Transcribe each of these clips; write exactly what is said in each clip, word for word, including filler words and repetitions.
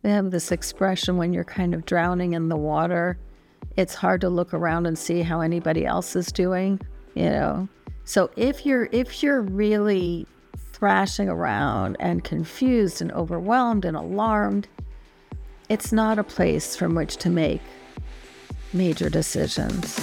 They have this expression when you're kind of drowning in the water, it's hard to look around and see how anybody else is doing, you know. So if you're if you're really thrashing around and confused and overwhelmed and alarmed, it's not a place from which to make major decisions.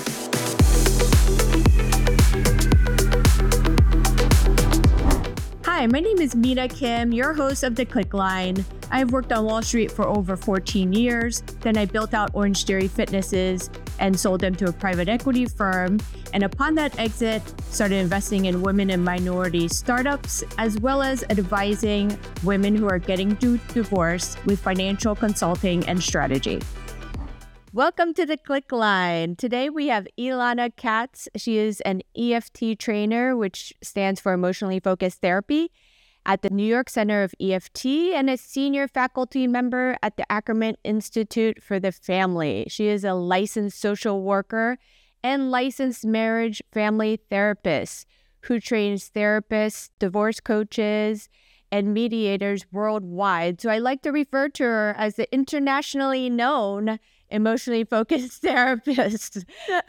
Hi, my name is Mina Kim, your host of The Click Line. I've worked on Wall Street for over fourteen years. Then I built out Orange Theory Fitnesses and sold them to a private equity firm. And upon that exit, started investing in women and minority startups, as well as advising women who are getting through divorce with financial consulting and strategy. Welcome to The Click Line. Today we have Ilana Katz. She is an E F T trainer, which stands for Emotionally Focused Therapy, at the New York Center of E F T, and a senior faculty member at the Ackerman Institute for the Family. She is a licensed social worker and licensed marriage family therapist who trains therapists, divorce coaches, and mediators worldwide. So I like to refer to her as the internationally known emotionally focused therapist.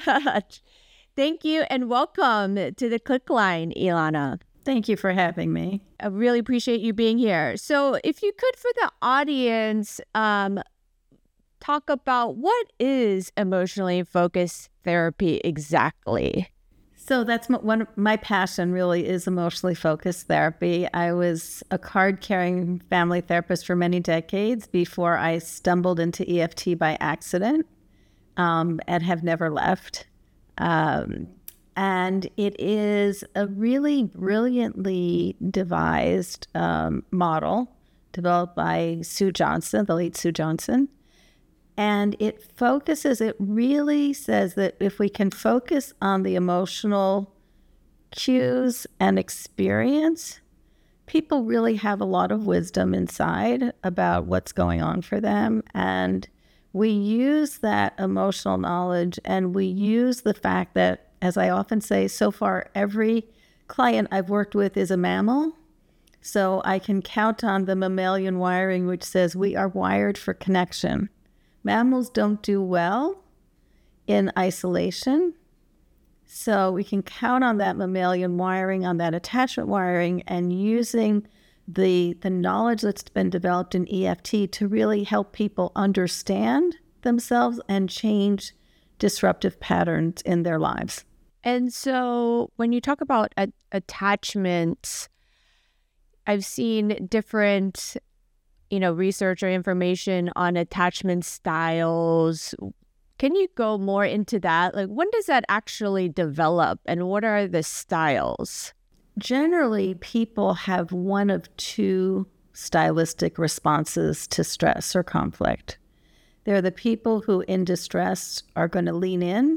Thank you and welcome to The Click Line, Ilana. Thank you for having me. I really appreciate you being here. So if you could, for the audience, um, talk about what is emotionally focused therapy exactly? So that's my, one of my passion really is emotionally focused therapy. I was a card-carrying family therapist for many decades before I stumbled into E F T by accident, um, and have never left. Um, and it is a really brilliantly devised um, model developed by Sue Johnson, the late Sue Johnson. And it focuses, it really says that if we can focus on the emotional cues and experience, people really have a lot of wisdom inside about what's going on for them. And we use that emotional knowledge and we use the fact that, as I often say, so far every client I've worked with is a mammal. So I can count on the mammalian wiring, which says we are wired for connection. Mammals don't do well in isolation, so we can count on that mammalian wiring, on that attachment wiring, and using the, the knowledge that's been developed in E F T to really help people understand themselves and change disruptive patterns in their lives. And so when you talk about a- attachments, I've seen different you know, research or information on attachment styles. Can you go more into that? Like, when does that actually develop and what are the styles? Generally, people have one of two stylistic responses to stress or conflict. They're the people who in distress are going to lean in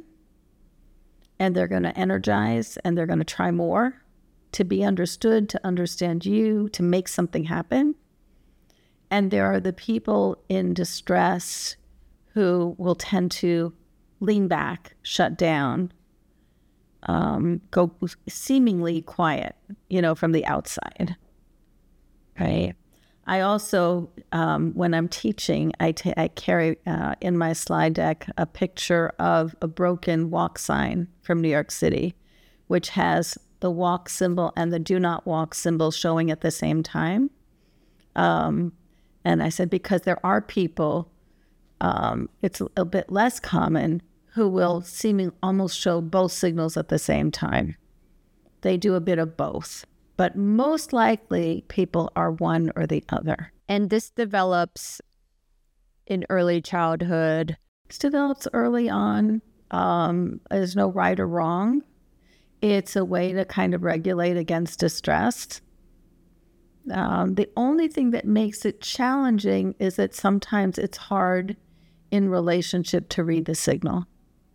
and they're going to energize and they're going to try more to be understood, to understand you, to make something happen. And there are the people in distress who will tend to lean back, shut down, um, go seemingly quiet, you know, from the outside, right? I also, um, when I'm teaching, I, t- I carry uh, in my slide deck a picture of a broken walk sign from New York City, which has the walk symbol and the do not walk symbol showing at the same time. Um, And I said, because there are people, um, it's a, a bit less common, who will seeming almost show both signals at the same time. They do a bit of both, but most likely people are one or the other. And this develops in early childhood. This develops early on. Um, there's no right or wrong. It's a way to kind of regulate against distress. Um, the only thing that makes it challenging is that sometimes it's hard in relationship to read the signal.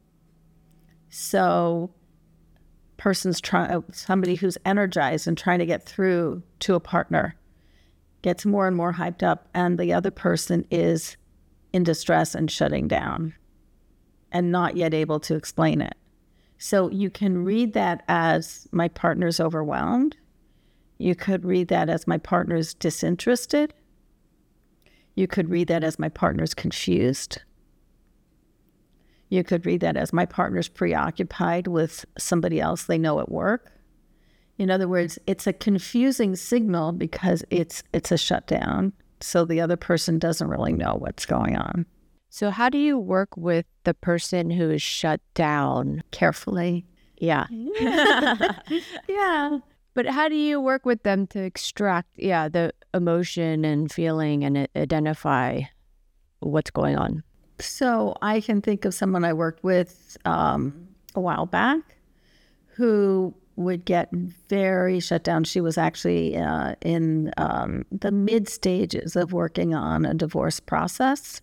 So person's try, somebody who's energized and trying to get through to a partner gets more and more hyped up, and the other person is in distress and shutting down and not yet able to explain it. So you can read that as my partner's overwhelmed. You could read that as my partner's disinterested. You could read that as my partner's confused. You could read that as my partner's preoccupied with somebody else they know at work. In other words, it's a confusing signal because it's it's a shutdown. So the other person doesn't really know what's going on. So how do you work with the person who is shut down? Carefully. Yeah. Yeah. But how do you work with them to extract, yeah, the emotion and feeling and i- identify what's going on? So I can think of someone I worked with um, a while back who would get very shut down. She was actually uh, in um, the mid stages of working on a divorce process.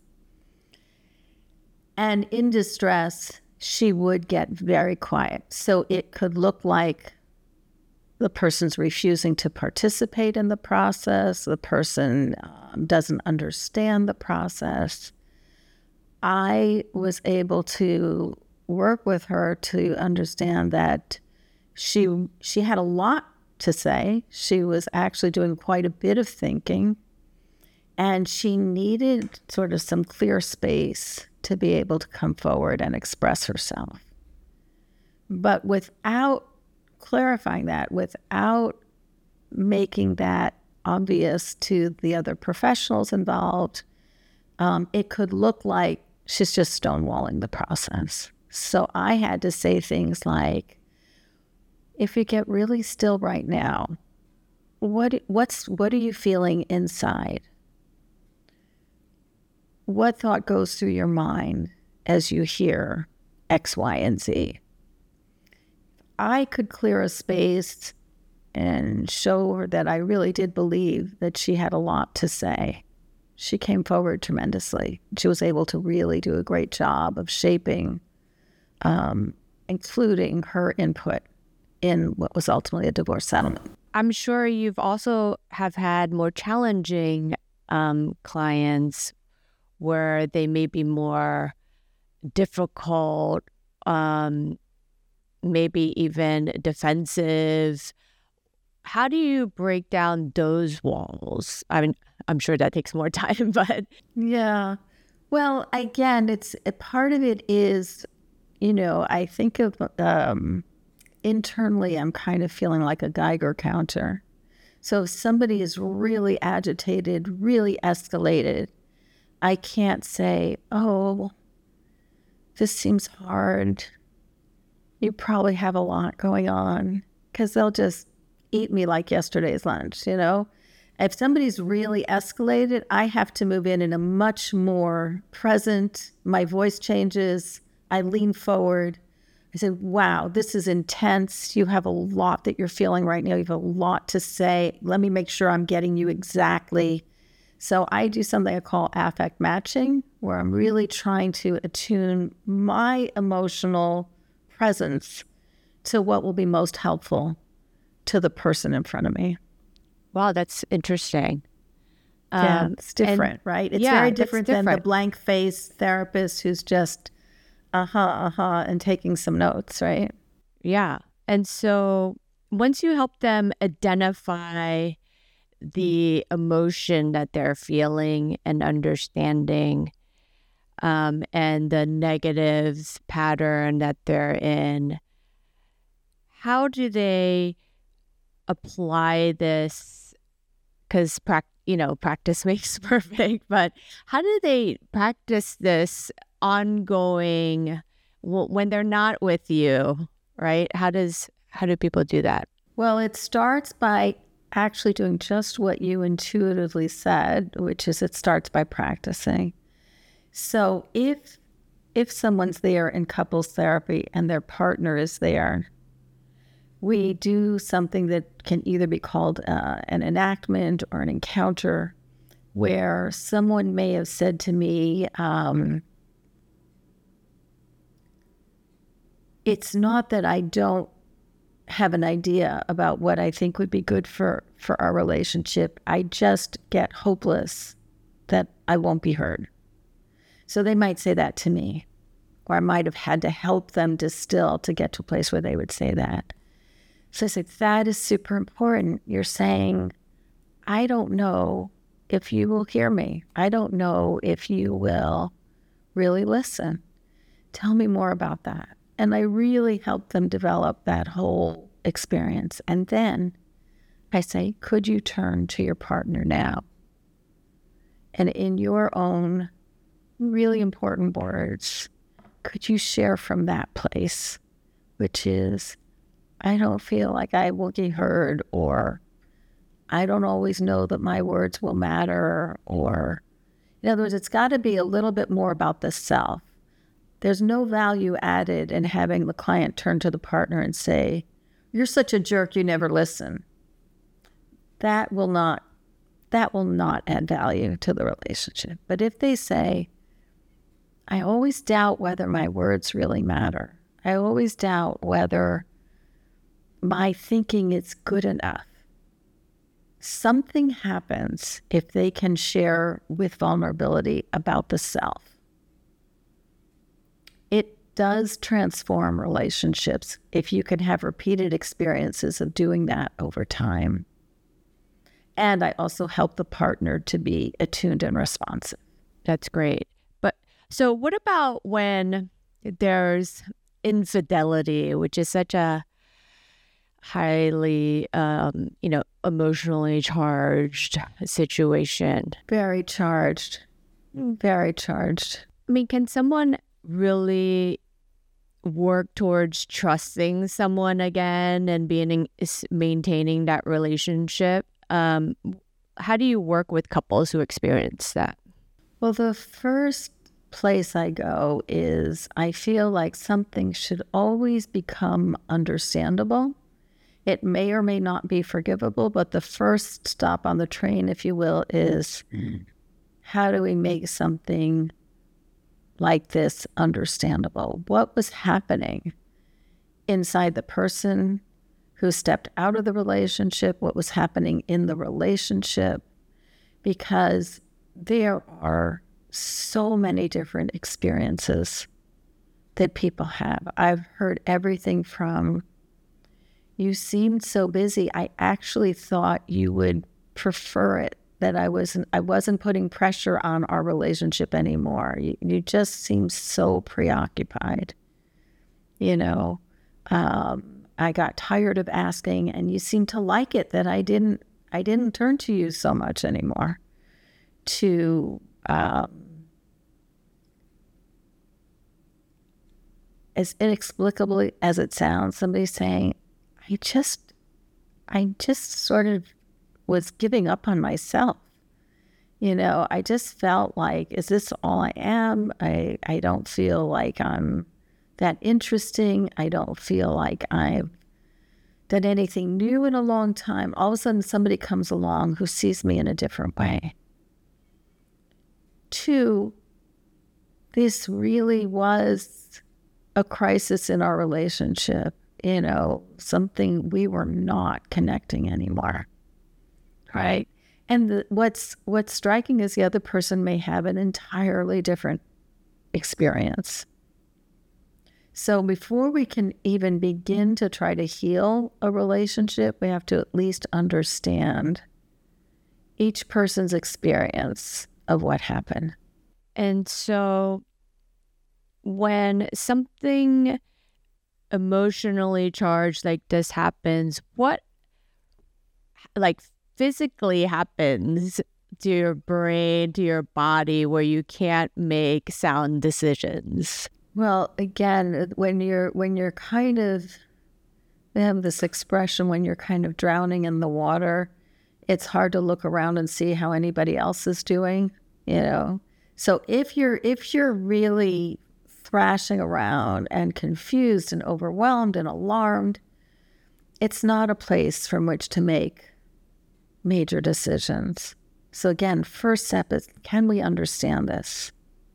And in distress, she would get very quiet. So it could look like the person's refusing to participate in the process. The person um, doesn't understand the process. I was able to work with her to understand that she she had a lot to say. She was actually doing quite a bit of thinking, and she needed sort of some clear space to be able to come forward and express herself. But without clarifying that, without making that obvious to the other professionals involved, um, it could look like she's just stonewalling the process. So I had to say things like, if you get really still right now, what what's what are you feeling inside? What thought goes through your mind as you hear X, Y, and Z? I could clear a space and show her that I really did believe that she had a lot to say. She came forward tremendously. She was able to really do a great job of shaping, um, including her input in what was ultimately a divorce settlement. I'm sure you've also have had more challenging um, clients where they may be more difficult, um, maybe even defensive. How do you break down those walls? I mean, I'm sure that takes more time, but Yeah. Well, again, it's a part of it is, you know, I think of um, internally, I'm kind of feeling like a Geiger counter. So if somebody is really agitated, really escalated, I can't say, oh, this seems hard. You probably have a lot going on, because they'll just eat me like yesterday's lunch, you know? If somebody's really escalated, I have to move in in a much more present, my voice changes, I lean forward. I say, wow, this is intense. You have a lot that you're feeling right now. You have a lot to say. Let me make sure I'm getting you exactly. So I do something I call affect matching, where I'm really trying to attune my emotional presence to what will be most helpful to the person in front of me. wow, that's interesting. Yeah, Um, it's different, and- right? It's yeah, very that's different than the different. blank face therapist who's just uh-huh, uh-huh, and taking some notes, right? Yeah. And so once you help them identify the emotion that they're feeling and understanding, um, and the negative pattern that they're in, how do they apply this? Because, prac- you know, practice makes perfect, but how do they practice this ongoing w- when they're not with you, right? How does how do people do that? Well, it starts by actually doing just what you intuitively said, which is it starts by practicing. So if if someone's there in couples therapy and their partner is there, we do something that can either be called uh, an enactment or an encounter, where someone may have said to me, um, it's not that I don't have an idea about what I think would be good for, for our relationship. I just get hopeless that I won't be heard. So they might say that to me, or I might have had to help them distill to get to a place where they would say that. So I said, that is super important. You're saying, I don't know if you will hear me. I don't know if you will really listen. Tell me more about that. And I really help them develop that whole experience. And then I say, could you turn to your partner now? And in your own really important words, could you share from that place, which is, I don't feel like I will be heard, or I don't always know that my words will matter, or in other words, it's got to be a little bit more about the self. There's no value added in having the client turn to the partner and say, you're such a jerk, you never listen. That will not, that will not add value to the relationship. But if they say, I always doubt whether my words really matter. I always doubt whether my thinking is good enough. Something happens if they can share with vulnerability about the self. It does transform relationships if you can have repeated experiences of doing that over time. And I also help the partner to be attuned and responsive. That's great. But so what about when there's infidelity, which is such a highly, um, you know, emotionally charged situation? Very charged. Very charged. I mean, can someone really work towards trusting someone again and being maintaining that relationship? Um, how do you work with couples who experience that? Well, the first place I go is I feel like something should always become understandable. It may or may not be forgivable, but the first stop on the train, if you will, is how do we make something like this understandable? What was happening inside the person who stepped out of the relationship? What was happening in the relationship? Because there are so many different experiences that people have. I've heard everything from, you seemed so busy, I actually thought you would prefer it, that I wasn't I wasn't putting pressure on our relationship anymore. You, you just seemed so preoccupied. You know, um, I got tired of asking, and you seemed to like it that I didn't I didn't turn to you so much anymore. To um, as inexplicably as it sounds, somebody saying, I just, I just sort of was giving up on myself. You know, I just felt like, is this all I am? I, I don't feel like I'm that interesting. I don't feel like I've done anything new in a long time. All of a sudden, somebody comes along who sees me in a different way. Two, this really was a crisis in our relationship. You know, something, we were not connecting anymore, right? And the, what's what's striking is the other person may have an entirely different experience. So before we can even begin to try to heal a relationship, we have to at least understand each person's experience of what happened. And so when something emotionally charged like this happens, what like physically happens to your brain, to your body, where you can't make sound decisions? Well, again, when you're when you're kind of, they have this expression, when you're kind of drowning in the water, it's hard to look around and see how anybody else is doing, you know. So if you're if you're really thrashing around and confused and overwhelmed and alarmed, it's not a place from which to make major decisions. So again, first step is, can we understand this?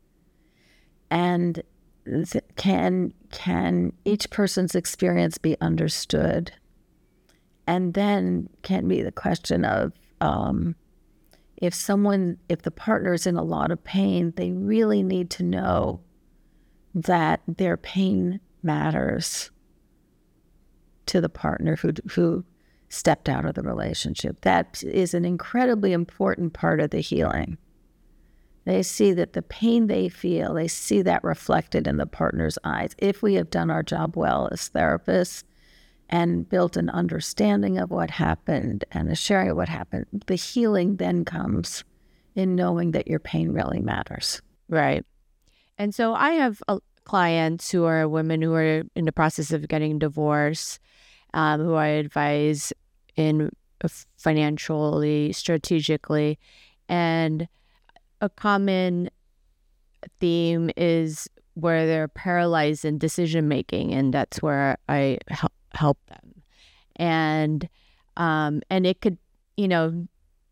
And th- can can each person's experience be understood? And then can be the question of um, if someone, if the partner is in a lot of pain, they really need to know that their pain matters to the partner who who stepped out of the relationship. That is an incredibly important part of the healing. They see that the pain they feel, they see that reflected in the partner's eyes. If we have done our job well as therapists and built an understanding of what happened and a sharing of what happened, the healing then comes in knowing that your pain really matters. Right. And so I have uh, clients who are women who are in the process of getting divorced, um, who I advise in uh, financially, strategically, and a common theme is where they're paralyzed in decision making, and that's where I help help them. And um, and it could, you know,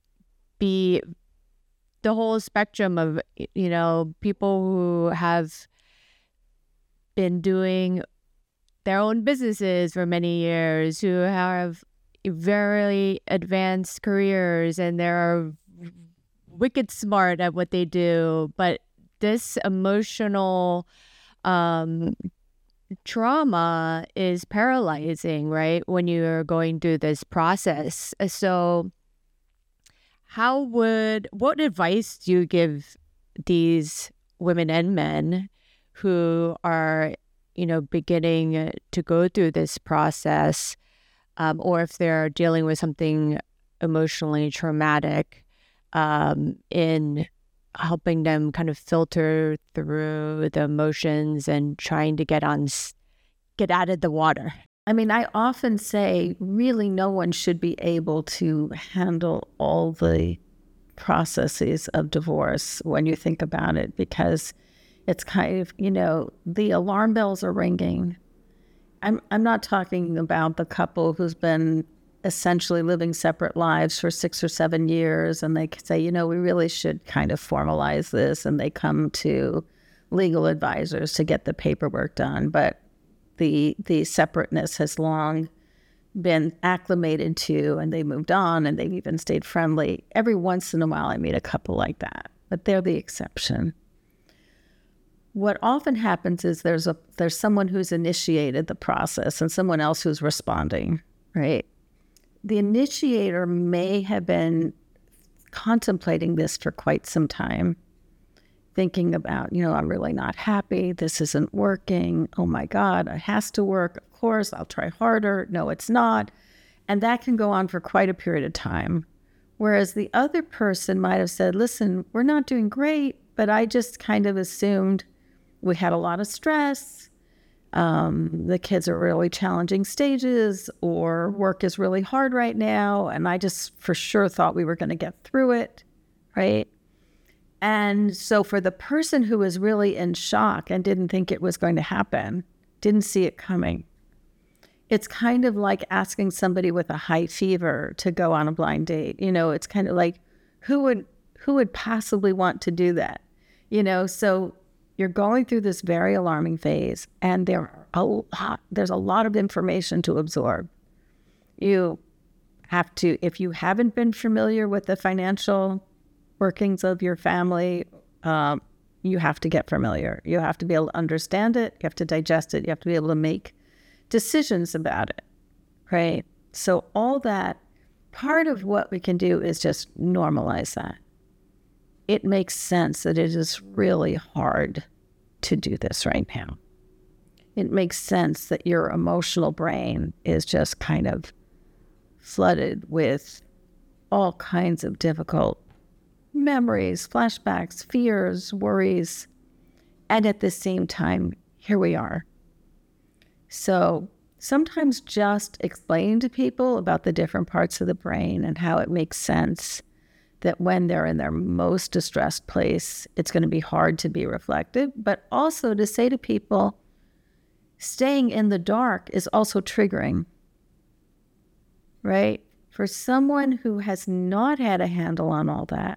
be the whole spectrum of, you know, people who have been doing their own businesses for many years, who have very advanced careers, and they're wicked smart at what they do, but this emotional um, trauma is paralyzing, right? When you're going through this process. So how would, what advice do you give these women and men who are, you know, beginning to go through this process, um, or if they're dealing with something emotionally traumatic, um, in helping them kind of filter through the emotions and trying to get on, get out of the water? I mean, I often say really no one should be able to handle all the processes of divorce when you think about it, because it's kind of, you know, the alarm bells are ringing. I'm I'm not talking about the couple who's been essentially living separate lives for six or seven years, and they say, you know, we really should kind of formalize this, and they come to legal advisors to get the paperwork done. But the the separateness has long been acclimated to, and they moved on, and they've even stayed friendly. Every once in a while I meet a couple like that, but they're the exception. What often happens is there's a there's someone who's initiated the process and someone else who's responding, right? The initiator may have been contemplating this for quite some time, thinking about, you know, I'm really not happy. This isn't working. Oh my God, it has to work. Of course, I'll try harder. No, it's not. And that can go on for quite a period of time. Whereas the other person might have said, listen, we're not doing great, but I just kind of assumed we had a lot of stress. Um, the kids are really challenging stages, or work is really hard right now. And I just for sure thought we were going to get through it, right? And so for the person who was really in shock and didn't think it was going to happen, didn't see it coming, it's kind of like asking somebody with a high fever to go on a blind date. You know, it's kind of like, who would who would possibly want to do that? You know, so you're going through this very alarming phase, and there are a lot, there's a lot of information to absorb. You have to, if you haven't been familiar with the financial workings of your family, um, you have to get familiar. You have to be able to understand it. You have to digest it. You have to be able to make decisions about it, right? So all that, part of what we can do is just normalize that. It makes sense that it is really hard to do this right now. It makes sense that your emotional brain is just kind of flooded with all kinds of difficult memories, flashbacks, fears, worries. And at the same time, here we are. So sometimes just explaining to people about the different parts of the brain and how it makes sense that when they're in their most distressed place, it's going to be hard to be reflective, but also to say to people, staying in the dark is also triggering, right? For someone who has not had a handle on all that,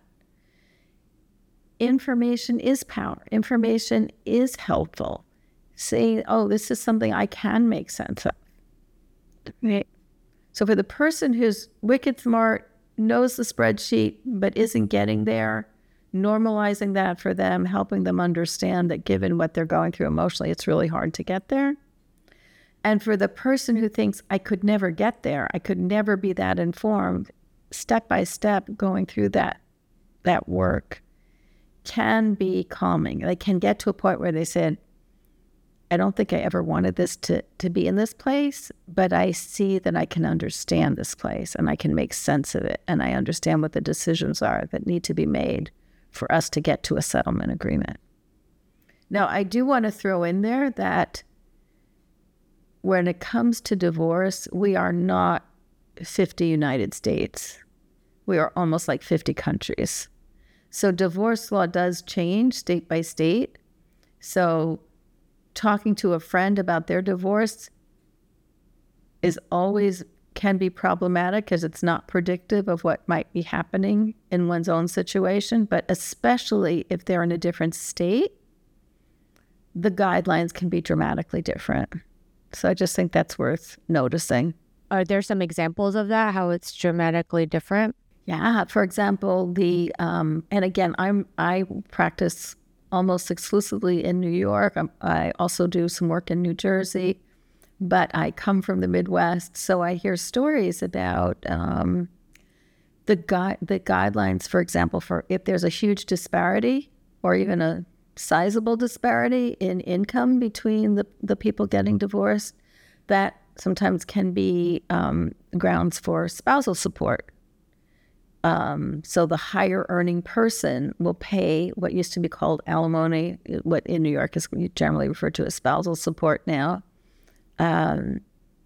information is power. Information is helpful. Saying, oh, this is something I can make sense of. Right? So for the person who's wicked smart, knows the spreadsheet, but isn't getting there, normalizing that for them, helping them understand that given what they're going through emotionally, it's really hard to get there. And for the person who thinks, I could never get there, I could never be that informed, step by step going through that that work can be calming. They can get to a point where they said, I don't think I ever wanted this to, to be in this place, but I see that I can understand this place and I can make sense of it. And I understand what the decisions are that need to be made for us to get to a settlement agreement. Now, I do want to throw in there that when it comes to divorce, we are not fifty United States. We are almost like fifty countries. So divorce law does change state by state. So talking to a friend about their divorce is always can be problematic because it's not predictive of what might be happening in one's own situation. But especially if they're in a different state, the guidelines can be dramatically different. So I just think that's worth noticing. Are there some examples of that, how it's dramatically different? Yeah. For example, the, um, and again, I'm, I practice almost exclusively in New York. I'm, I also do some work in New Jersey, but I come from the Midwest. So I hear stories about um, the, gui- the guidelines, for example, for if there's a huge disparity or even a sizable disparity in income between the, the people getting divorced, that sometimes can be um, grounds for spousal support. Um, so the higher earning person will pay what used to be called alimony, what in New York is generally referred to as spousal support now. Um,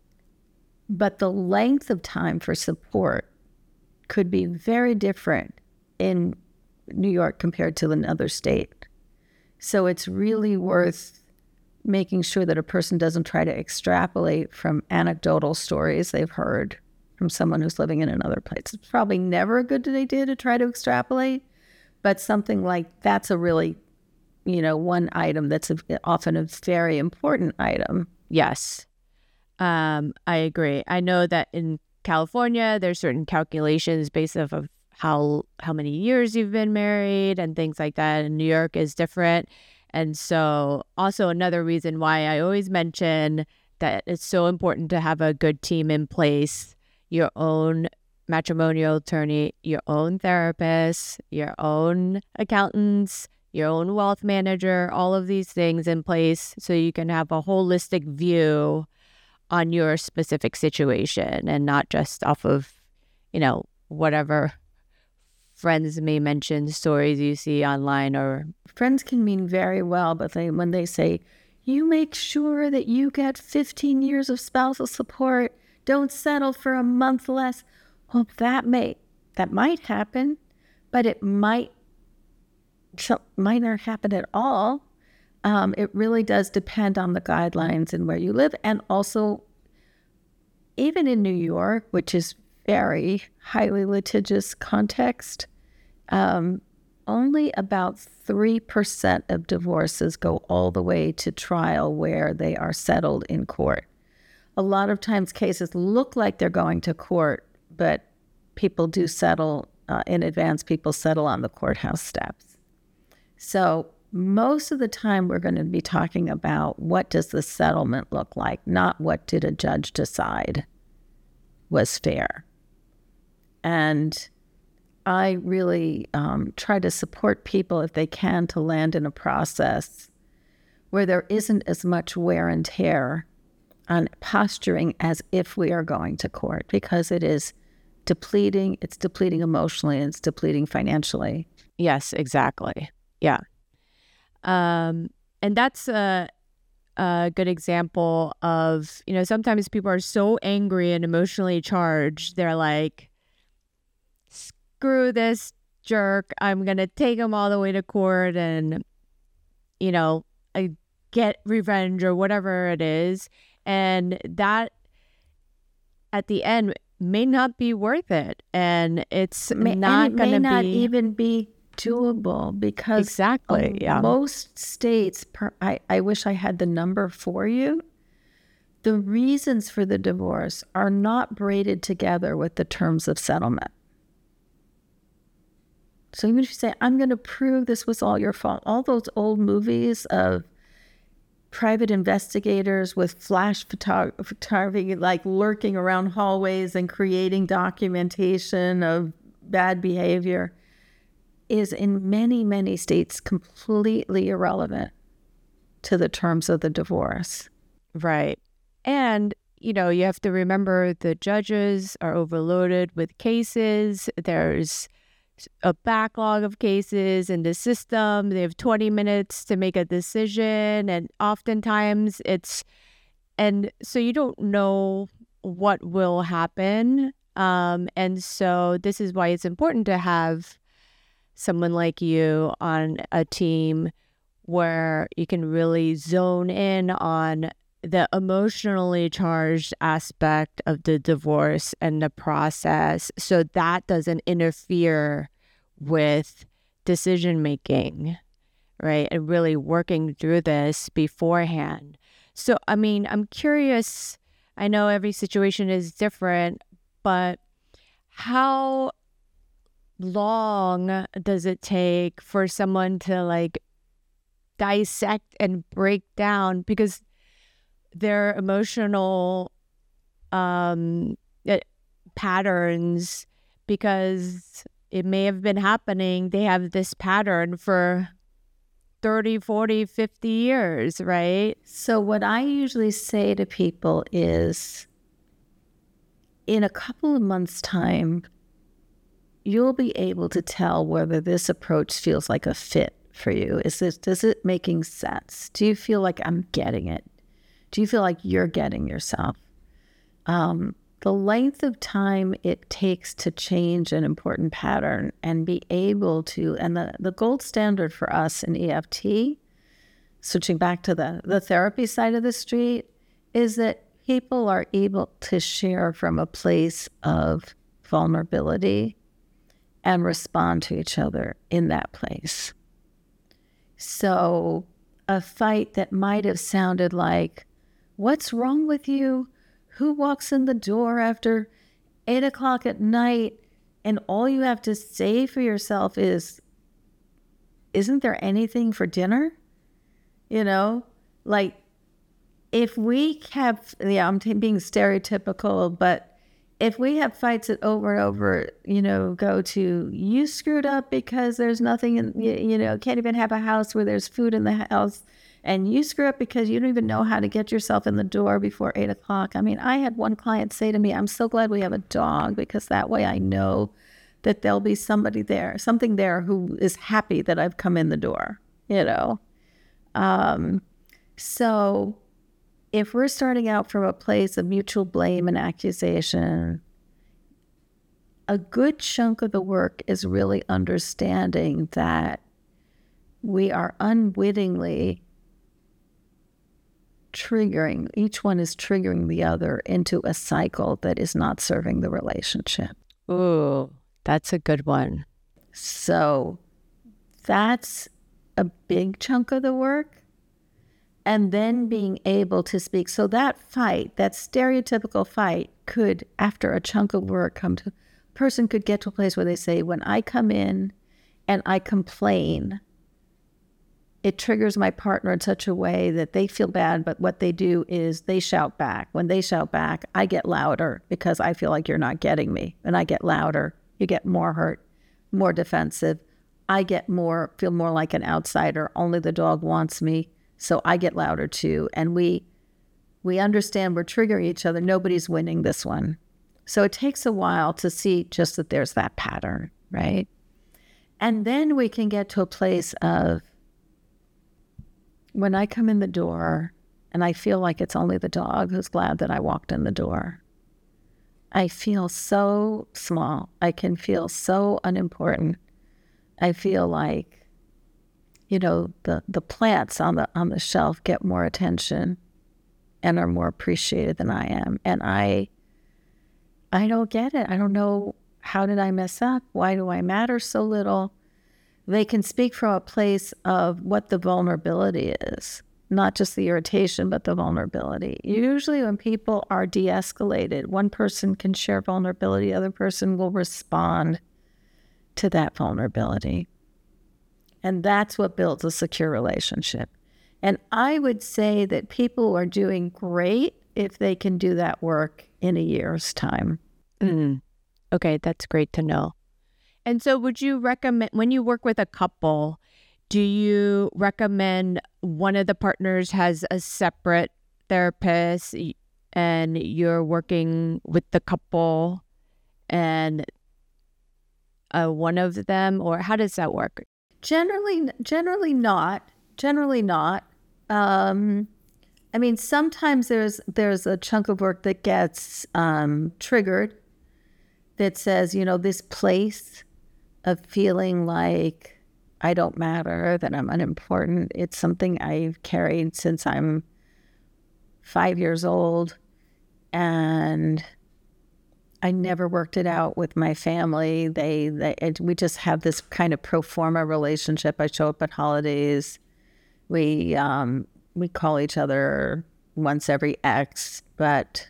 but the length of time for support could be very different in New York compared to another state. So it's really worth making sure that a person doesn't try to extrapolate from anecdotal stories they've heard from someone who's living in another place. It's probably never a good idea to try to extrapolate, but something like that's a really, you know, one item that's a, often a very important item. Yes, um, I agree. I know that in California, there's certain calculations based off of how how many years you've been married and things like that. And New York is different. And so also another reason why I always mention that it's so important to have a good team in place, your own matrimonial attorney, your own therapist, your own accountants, your own wealth manager, all of these things in place so you can have a holistic view on your specific situation and not just off of, you know, whatever friends may mention stories you see online. Or friends can mean very well, but they, when they say, you make sure that you get fifteen years of spousal support, don't settle for a month less. Well, that may, that might happen, but it might, so, might not happen at all. Um, it really does depend on the guidelines and where you live. And also, even in New York, which is very highly litigious context, um, only about three percent of divorces go all the way to trial where they are settled in court. A lot of times cases look like they're going to court, but people do settle uh, in advance. People settle on the courthouse steps. So most of the time we're going to be talking about what does the settlement look like, not what did a judge decide was fair. And I really um, try to support people if they can to land in a process where there isn't as much wear and tear on posturing as if we are going to court, because it is depleting, it's depleting emotionally, and it's depleting financially. Yes, exactly. Yeah. Um, and that's a, a good example of, you know, sometimes people are so angry and emotionally charged. They're like, screw this jerk. I'm going to take him all the way to court and, you know, I get revenge or whatever it is. And that at the end may not be worth it. And it's may, not and it going to be. may not even be doable because exactly, yeah. most states, per, I, I wish I had the number for you. The reasons for the divorce are not braided together with the terms of settlement. So even if you say, I'm going to prove this was all your fault, all those old movies of private investigators with flash photo- photography, like lurking around hallways and creating documentation of bad behavior, is in many, many states completely irrelevant to the terms of the divorce. Right. And, you know, you have to remember the judges are overloaded with cases. There's a backlog of cases in the system. They have twenty minutes to make a decision. And oftentimes it's, and so you don't know what will happen. Um, and so this is why it's important to have someone like you on a team where you can really zone in on the emotionally charged aspect of the divorce and the process, so that doesn't interfere with decision making, right? And really working through this beforehand. So, I mean, I'm curious, I know every situation is different, but how long does it take for someone to like dissect and break down, because their emotional um, uh, patterns, because it may have been happening, they have this pattern for thirty, forty, fifty years, right? So what I usually say to people is, in a couple of months' time, you'll be able to tell whether this approach feels like a fit for you. Is this, does it making sense? Do you feel like I'm getting it? Do you feel like you're getting yourself? Um, the length of time it takes to change an important pattern and be able to, and the, the gold standard for us in E F T, switching back to the, the therapy side of the street, is that people are able to share from a place of vulnerability and respond to each other in that place. So a fight that might have sounded like, what's wrong with you? Who walks in the door after eight o'clock at night? And all you have to say for yourself is, isn't there anything for dinner? You know, like if we have, yeah, I'm t- being stereotypical, but if we have fights that over and over, you know, go to, you screwed up because there's nothing in, you, you know, can't even have a house where there's food in the house. And you screw up because you don't even know how to get yourself in the door before eight o'clock. I mean, I had one client say to me, I'm so glad we have a dog, because that way I know that there'll be somebody there, something there who is happy that I've come in the door, you know? Um, so if we're starting out from a place of mutual blame and accusation, a good chunk of the work is really understanding that we are unwittingly triggering, each one is triggering the other into a cycle that is not serving the relationship. Ooh, that's a good one. So that's a big chunk of the work. And then being able to speak. So that fight, that stereotypical fight could, after a chunk of work, come to, a person could get to a place where they say, when I come in and I complain, it triggers my partner in such a way that they feel bad, but what they do is they shout back. When they shout back, I get louder because I feel like you're not getting me. And I get louder, you get more hurt, more defensive. I get more, feel more like an outsider. Only the dog wants me. So I get louder too. And we we understand we're triggering each other. Nobody's winning this one. So it takes a while to see just that there's that pattern, right? And then we can get to a place of, when I come in the door and I feel like it's only the dog who's glad that I walked in the door, I feel so small. I can feel so unimportant. I feel like, you know, the, the plants on the on the shelf get more attention and are more appreciated than I am. And I I don't get it. I don't know, how did I mess up? Why do I matter so little? They can speak from a place of what the vulnerability is, not just the irritation, but the vulnerability. Usually when people are de-escalated, one person can share vulnerability, the other person will respond to that vulnerability. And that's what builds a secure relationship. And I would say that people are doing great if they can do that work in a year's time. Mm. Okay, that's great to know. And so would you recommend, when you work with a couple, do you recommend one of the partners has a separate therapist and you're working with the couple and uh, one of them, or how does that work? Generally, generally not. Generally not. Um, I mean, sometimes there's there's a chunk of work that gets um, triggered that says, you know, this place of feeling like I don't matter, that I'm unimportant. It's something I've carried since I'm five years old, and I never worked it out with my family. They, they, it, we just have this kind of pro forma relationship. I show up at holidays. We, um, we call each other once every X, but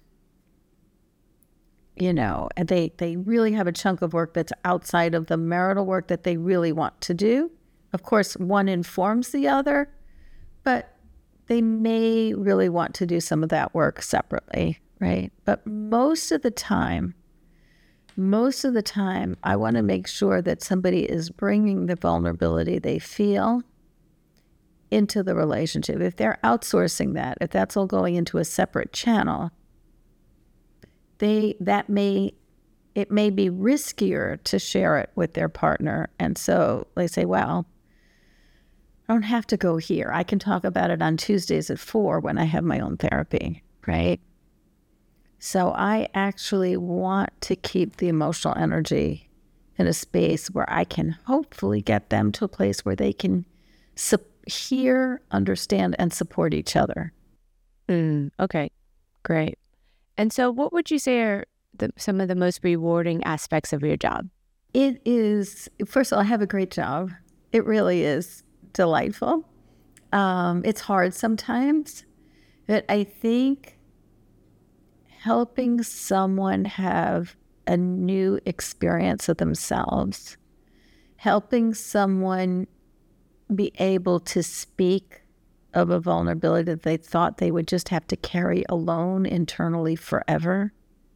you know, and they, they really have a chunk of work that's outside of the marital work that they really want to do. Of course, one informs the other, but they may really want to do some of that work separately, right? But most of the time, most of the time, I want to make sure that somebody is bringing the vulnerability they feel into the relationship. If they're outsourcing that, if that's all going into a separate channel, they that may it may be riskier to share it with their partner. And so they say, well, I don't have to go here. I can talk about it on Tuesdays at four when I have my own therapy, right? So I actually want to keep the emotional energy in a space where I can hopefully get them to a place where they can su- hear, understand, and support each other. Mm, okay, great. And so what would you say are the, some of the most rewarding aspects of your job? It is, first of all, I have a great job. It really is delightful. Um, it's hard sometimes, but I think helping someone have a new experience of themselves, helping someone be able to speak of a vulnerability that they thought they would just have to carry alone internally forever,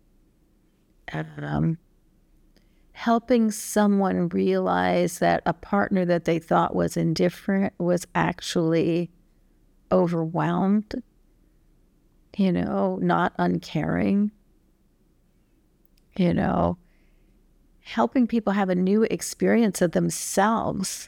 um, helping someone realize that a partner that they thought was indifferent was actually overwhelmed, you know, not uncaring, you know, helping people have a new experience of themselves.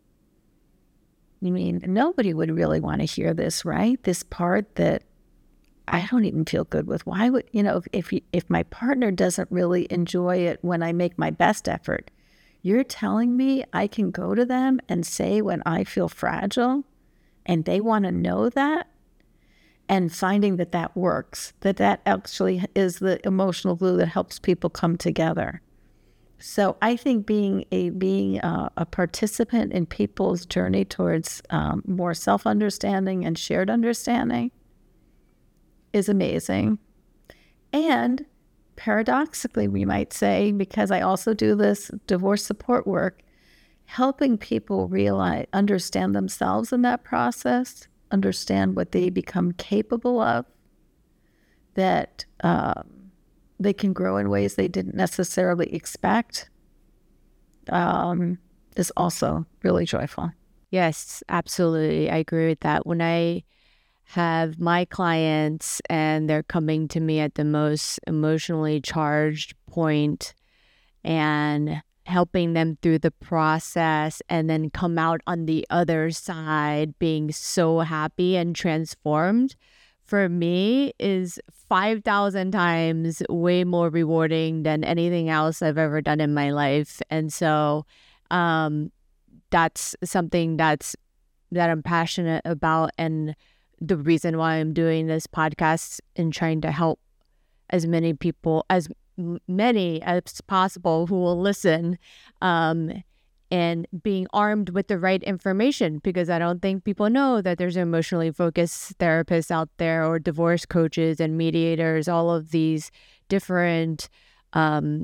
I mean, nobody would really want to hear this, right? This part that I don't even feel good with. Why would, you know, if if, you, if my partner doesn't really enjoy it when I make my best effort, you're telling me I can go to them and say when I feel fragile and they want to know that? And finding that that works, that that actually is the emotional glue that helps people come together. So I think being a being a, a participant in people's journey towards um, more self-understanding and shared understanding is amazing. And paradoxically, we might say, because I also do this divorce support work, helping people realize, understand themselves in that process, understand what they become capable of, that um, they can grow in ways they didn't necessarily expect, um, is also really joyful. Yes, absolutely. I agree with that. When I have my clients and they're coming to me at the most emotionally charged point and helping them through the process and then come out on the other side being so happy and transformed, for me is five thousand times way more rewarding than anything else I've ever done in my life. And so um, that's something that's that I'm passionate about, and the reason why I'm doing this podcast and trying to help as many people as many as possible who will listen, um, and being armed with the right information, because I don't think people know that there's emotionally focused therapists out there, or divorce coaches and mediators, all of these different um,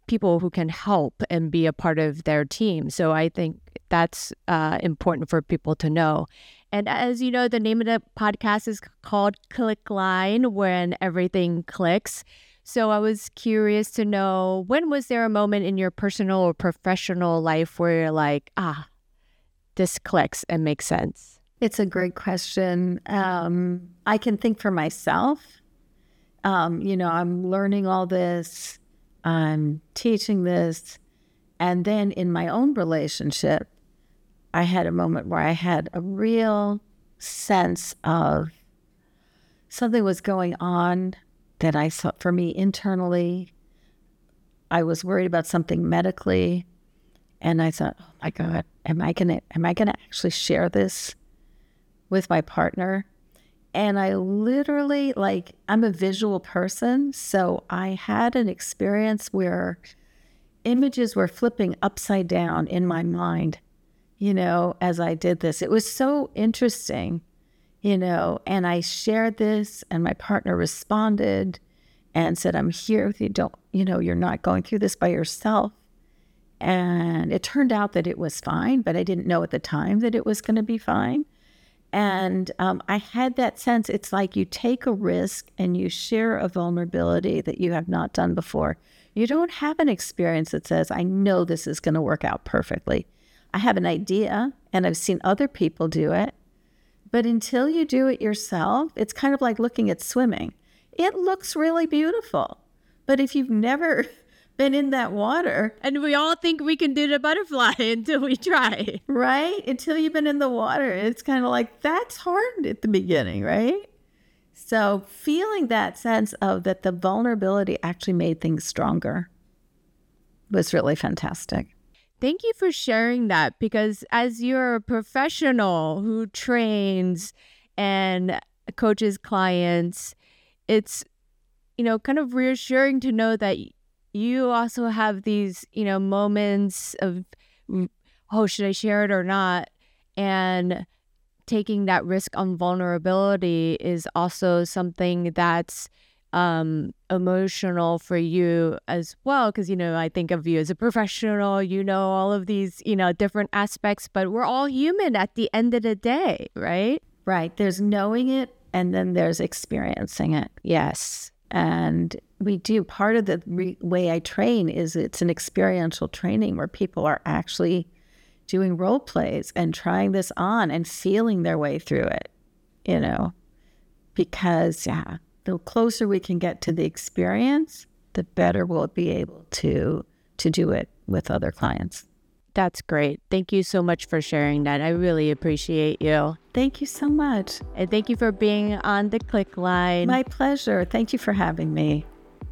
people who can help and be a part of their team. So I think that's uh, important for people to know. And as you know, the name of the podcast is called Clickline, when everything clicks. So I was curious to know, when was there a moment in your personal or professional life where you're like, ah, this clicks and makes sense? It's a great question. Um, I can think for myself. Um, you know, I'm learning all this. I'm teaching this. And then in my own relationship, I had a moment where I had a real sense of something was going on that I saw for me internally. I was worried about something medically, and I thought, oh my God, am I gonna am I gonna actually share this with my partner? And I literally, like, I'm a visual person, so I had an experience where images were flipping upside down in my mind, you know, as I did this. It was so interesting. You know, and I shared this, and my partner responded and said, I'm here with you. Don't, you know, you're not going through this by yourself. And it turned out that it was fine, but I didn't know at the time that it was going to be fine. And um, I had that sense. It's like you take a risk and you share a vulnerability that you have not done before. You don't have an experience that says, I know this is going to work out perfectly. I have an idea, and I've seen other people do it. But until you do it yourself, it's kind of like looking at swimming. It looks really beautiful. But if you've never been in that water. And we all think we can do the butterfly until we try. Right? Until you've been in the water. It's kind of like, that's hard at the beginning, right? So feeling that sense of that the vulnerability actually made things stronger was really fantastic. Thank you for sharing that, because as you're a professional who trains and coaches clients, it's, you know, kind of reassuring to know that you also have these, you know, moments of, oh, should I share it or not? And taking that risk on vulnerability is also something that's um, emotional for you as well. Because, you know, I think of you as a professional, you know, all of these, you know, different aspects, but we're all human at the end of the day, right? Right. There's knowing it, and then there's experiencing it. Yes. And we do, part of the re- way I train is it's an experiential training where people are actually doing role plays and trying this on and feeling their way through it, you know, because, yeah, the closer we can get to the experience, the better we'll be able to to do it with other clients. That's great. Thank you so much for sharing that. I really appreciate you. Thank you so much. And thank you for being on the Clickline. My pleasure. Thank you for having me.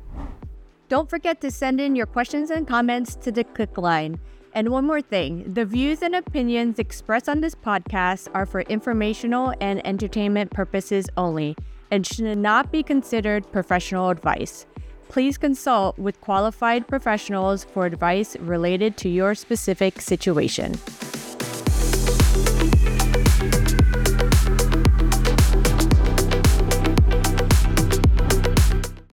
Don't forget to send in your questions and comments to the Clickline. And one more thing, the views and opinions expressed on this podcast are for informational and entertainment purposes only and should not be considered professional advice. Please consult with qualified professionals for advice related to your specific situation.